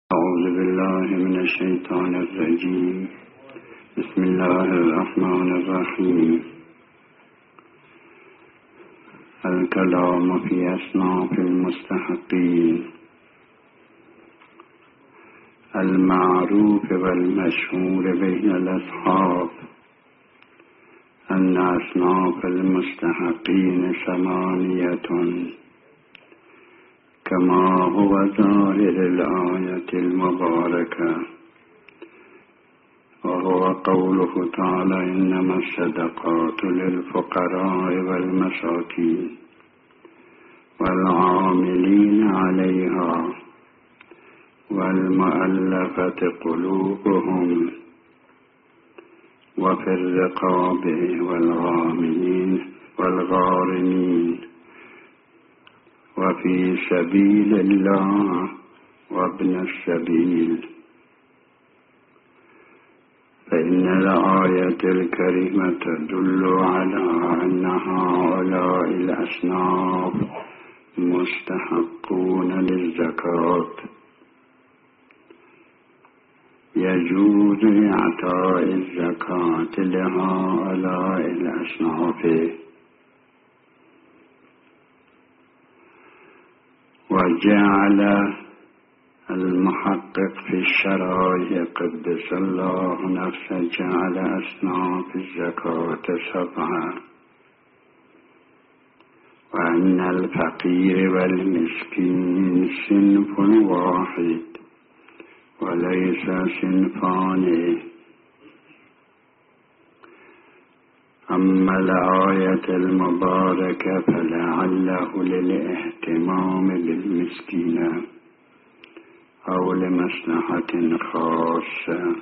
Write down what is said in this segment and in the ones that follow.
أعوذ بالله من الشيطان الرجيم. بسم الله الرحمن الرحيم. الكلام في أصناف المستحقين المعروف والمشهور بين الأصحاب أن أصناف المستحقين 8 كما هو ظاهر الآية المباركة، وهو قوله تعالى: إنما الصدقات للفقراء والمساكين والعاملين عليها والمؤلفة قلوبهم وفي الرقاب والغارمين وفي سبيل الله وابن السبيل. فإن الآية الكريمة تدل على أن هؤلاء الأصناف مستحقون للزكاة، يجوز إعطاء الزكاة لهؤلاء الأصناف. وجعل المحقق في الشرائع قدس الله نفسه جعل أصناف الزكاة 7، وأن الفقير والمسكين صنف واحد وليس صنفان. أما الآية المباركة فلعله للاهتمام بالمسكين أو لمصلحة خاصة،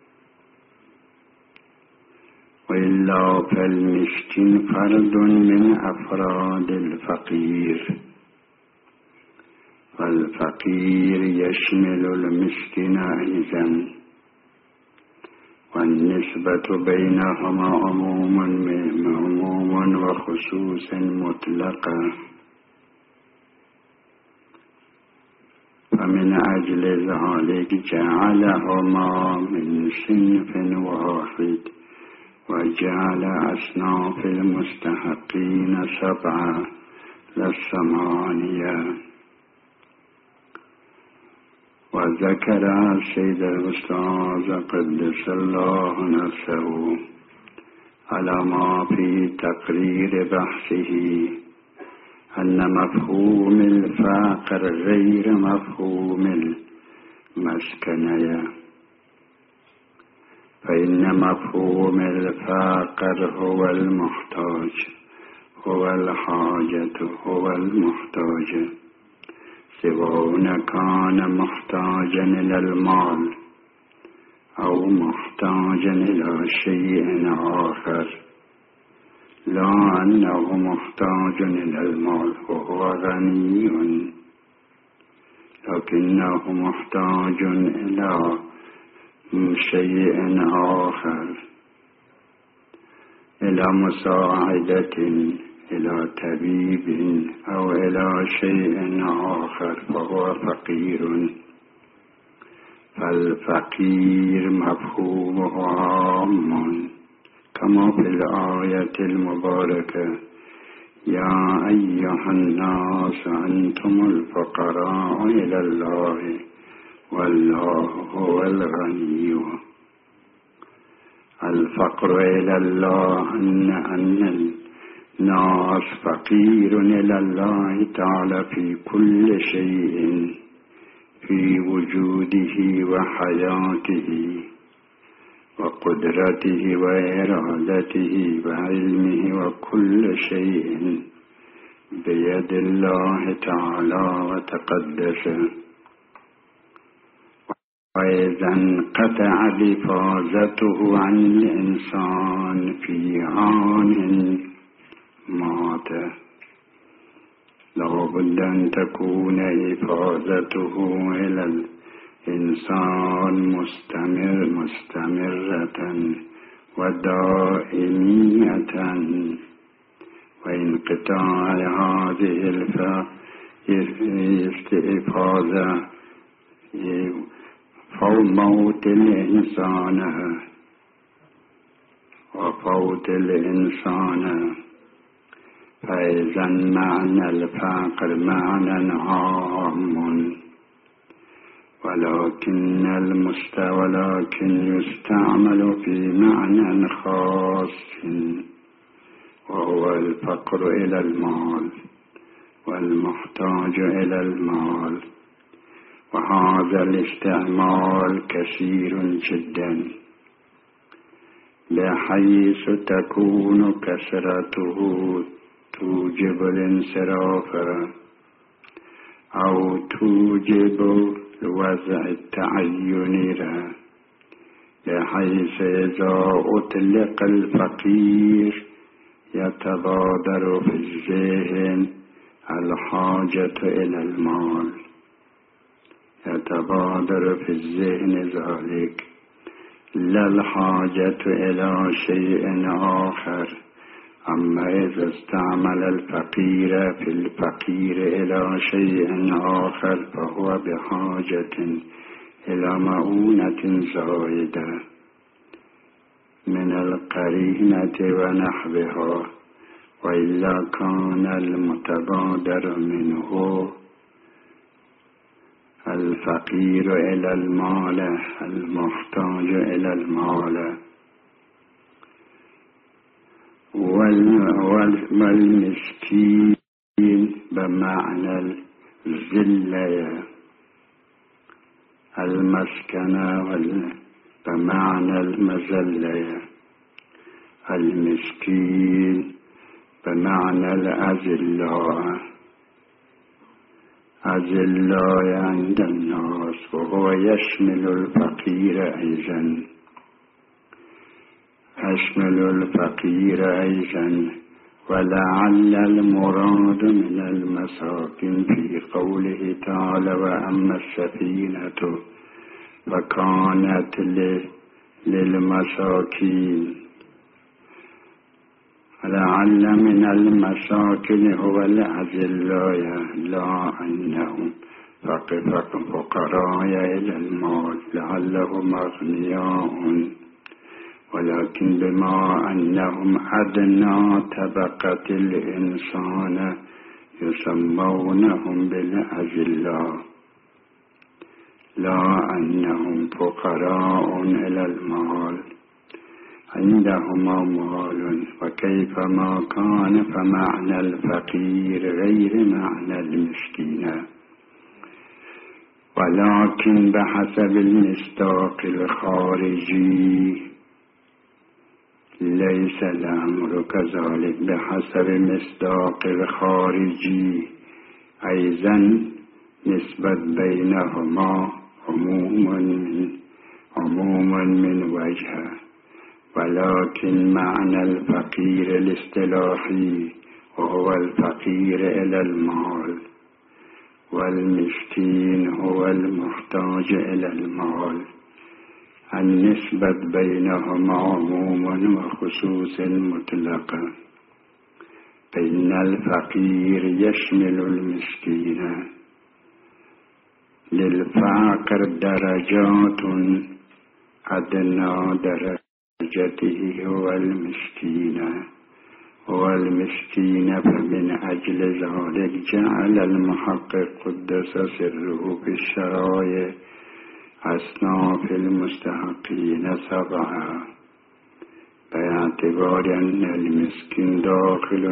وإلا فالمسكين فرد من أفراد الفقير، والفقير يشمل المسكين أيضا، والنسبة بينهما عموم وخصوص مطلقة. فمن أجل ذلك جعلهما من صنف واحد، وجعل أصناف المستحقين 7 لا 8. وذكر السيد الأستاذ قدس الله نفسه على ما في تقرير بحثه أن مفهوم الفقر غير مفهوم المسكنية، فإن مفهوم الفقر هو المحتاج، هو الحاجة، هو المحتاج، سواء كان محتاجا إلى المال أو محتاجا إلى شيء آخر، لا أنه محتاج إلى المال وهو غني، لكنه محتاج إلى شيء آخر، إلى مساعدة، إلى طبيب أو إلى شيء آخر، فهو فقير. فالفقير مفهومه عام كما في الآية المباركة: يا أيها الناس أنتم الفقراء إلى الله والله هو الغني. الفقر إلى الله أن الناس فقير إلى الله تعالى في كل شيء، في وجوده وحياته وقدرته وإرادته وعلمه، وكل شيء بيد الله تعالى وتقدس. وإذا انقطع إفاظته عن الإنسان في آن مات، لابد أن تكون إفاظته إلى الإنسان مستمرة ودائمية، وانقطاع هذه الإفاظة موت الإنسان وفوت الإنسان، فإذا معنى الفقر معنى عام، ولكن يستعمل في معنى خاص، وهو الفقر إلى المال والمحتاج إلى المال. وهذا الاستعمال كثير جدا، بحيث تكون كثرته توجب الانصراف أو توجب الوضع التعيني، بحيث إذا أطلق الفقير يتبادر في الذهن الحاجة إلى المال، يتبادر في الذهن ذلك، لا الحاجة إلى شيء آخر. أما إذا استعمل الفقير في الفقير إلى شيء آخر فهو بحاجة إلى مؤونة زائدة من القرينة ونحوها، وإلا كان المتبادر منه الفقير إلى المال المحتاج إلى المال. والمسكين بمعنى الذلة، المسكنة بمعنى المذلة، المسكين بمعنى الأذلاء، أذلاء عند الناس، وهو يشمل الفقير أيضا، يشمل الفقير أيضا. ولعل المراد من المساكين في قوله تعالى وأما السفينة فكانت للمساكين، لعل من المساكين هو الأذلاء، لا أنهم فقراء إلى المال، لعلهم أغنياء، ولكن بما أنهم أدنى طبقة الإنسان يسمونهم بالأذلاء، لا أنهم فقراء إلى المال، عندهم مال. وكيفما كان فمعنى الفقير غير معنى المسكين، ولكن بحسب المصداق الخارجي ليس الأمر كذلك. بحسب المصداق الخارجي أيضا نسبة بينهما عموم من وجه، ولكن معنى الفقير الاصطلاحي وهو الفقير إلى المال، والمسكين هو المحتاج إلى المال. النسبة بينهما عموم وخصوص مطلق، فإن الفقير يشمل المسكين. للفقر درجات، أدنى درجته هو المسكين، فمن أجل ذلك جعل المحقق قدس سره في الشرائع أصناف المستحقين 7، باعتبار أن المسكين داخل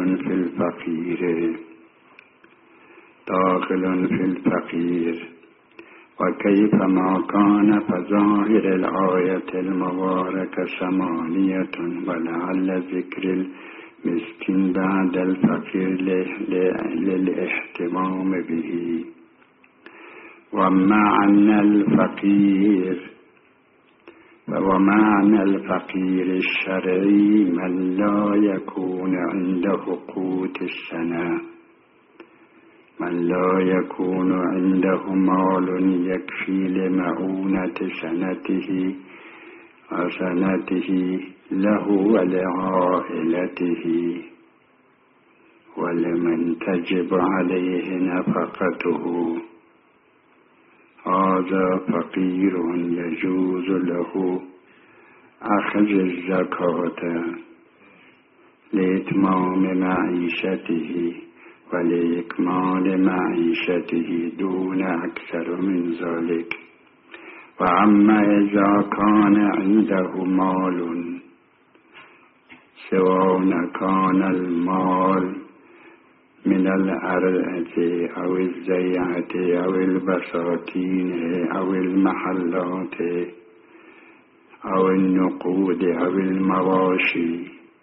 في الفقير. وكيفما كان فظاهر الآية المباركة 8، ولعل ذكر المسكين بعد الفقير للاهتمام به. ومعنى الفقير الشرعي من لا يكون عنده قوت السنة، من لا يكون عنده مال يكفي لمعونة سنته له ولعائلته، ولمن تجب عليه نفقته. هذا فقير يجوز له أخذ الزكاة لإتمام معيشته ولإكمال معيشته دون أكثر من ذلك. وأما إذا كان عنده مال سواء كان المال من الأرض أو الزيعة أو البساتين أو المحلات أو النقود أو المواشي،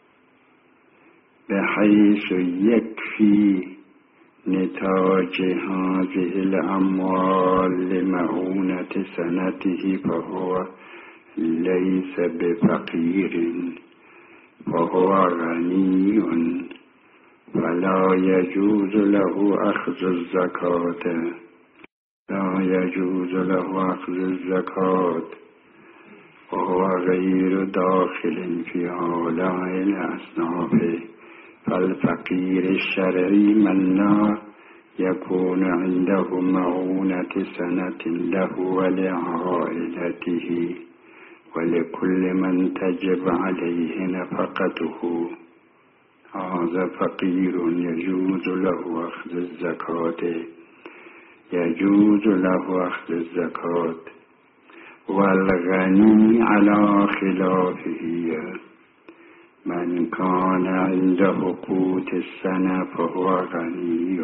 بحيث يكفي نتاج هذه الأموال لمعونة سنته، فهو ليس بفقير، فهو غني، فلا يجوز له أخذ الزكاة. لا يجوز له أخذ الزكاة، وهو غير داخل في هؤلاء الأصناف. فالفقير الشرعي من لا يكون عنده معونة سنة له ولعائلته ولكل من تجب عليه نفقته، هذا فقير يجوز له أخذ الزكاة، يجوز له أخذ الزكاة. والغني على خلافه، من كان عنده قوت السنة فهو غني،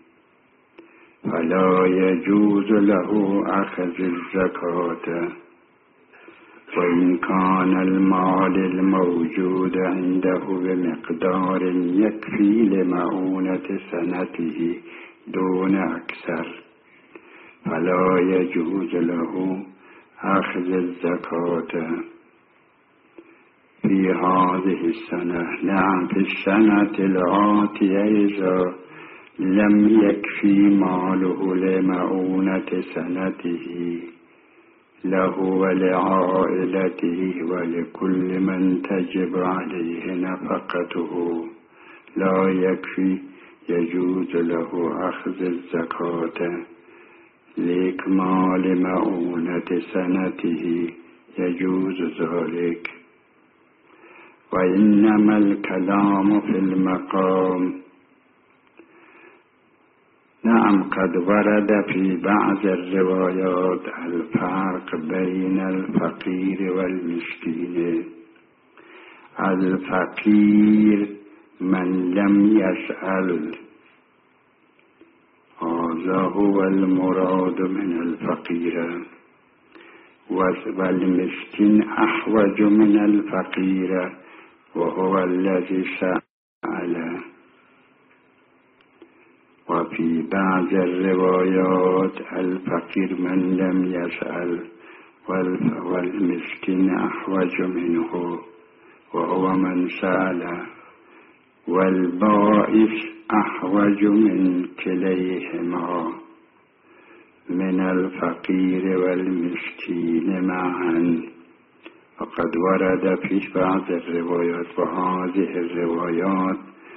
فلا يجوز له أخذ الزكاة. وإن كان المال الموجود عنده بمقدار يكفي لمعونة سنته دون أكثر، فلا يجوز له أخذ الزكاة في هذه السنة. نعم، في السنة الآتية إذا لم يكفي ماله لمعونة سنته له ولعائلته ولكل من تجب عليه نفقته لا يكفي، يجوز له أخذ الزكاة لإكمال مؤونة سنته، يجوز ذلك. وإنما الكلام في المقام. نعم، قد ورد في بعض الروايات الفرق بين الفقير والمسكين. الفقير من لم يسأل، هذا هو المراد من الفقير، والمسكين أحوج من الفقير وهو الذي سأل. وفي بعض الروايات الفقير من لم يسأل، والمسكين أحوج منه وهو من سأل، والبائس أحوج من كليهما، من الفقير والمسكين معا. وقد ورد في بعض الروايات، وهذه الروايات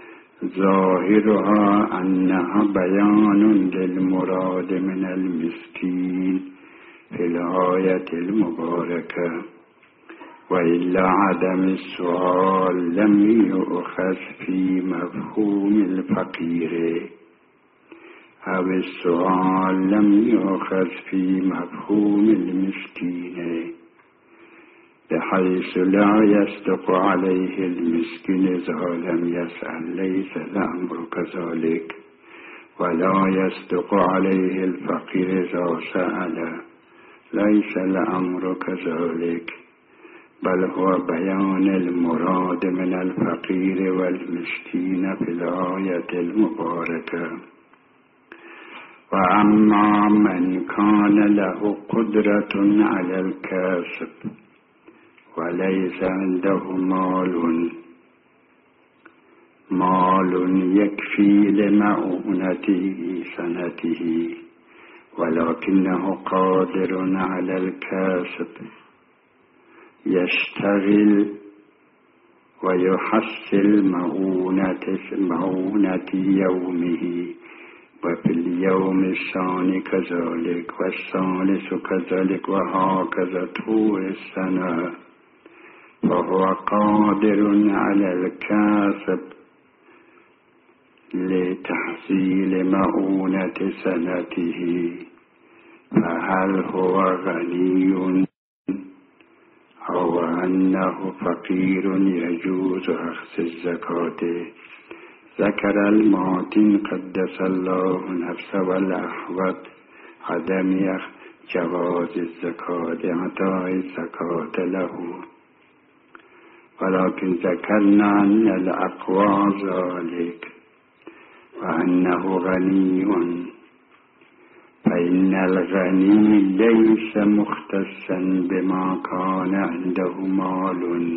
ظاهرها أنها بيان للمراد من المسكين في الآية المباركة، وإلا عدم السؤال لم يؤخذ في مفهوم الفقير، أو السؤال لم يؤخذ في مفهوم المسكين، بحيث لا يصدق عليه المسكين إذا لم يسأل، ليس الأمر كذلك. ولا يصدق عليه الفقير إذا سأل، ليس الأمر كذلك، بل هو بيان المراد من الفقير والمسكين في الآية المباركة. وأما من كان له قدرة على الكسب وليس عنده مال يكفي لمعونته سنته، ولكنه قادر على الكسب، يشتغل ويحصل مؤونة يومه وفي اليوم الثاني كذلك والثالث كذلك وهكذا طول السنة، فهو قادر على الكسب لتحصيل مؤونة سنته. فهل هو غني أو أنه فقير يجوز أخذ الزكاة؟ ذكر المعطي قدس الله نفسه والأحوط عدم جواز الزكاة عطاء الزكاة له، ولكن ذكرنا أن الأقوى ذلك وأنه غني، فإن الغني ليس مختصا بما كان عنده مال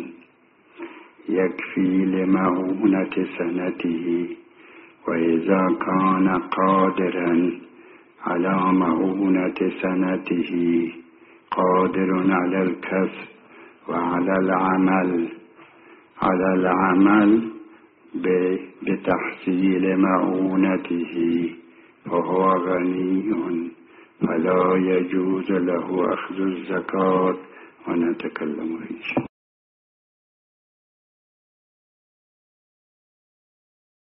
يكفي لمؤونة سنته، وإذا كان قادرا على مؤونة سنته قادر على الكسب وعلى العمل بتحصيل مؤونته، فهو غني فلا يجوز له أخذ الزكاة. ونتكلم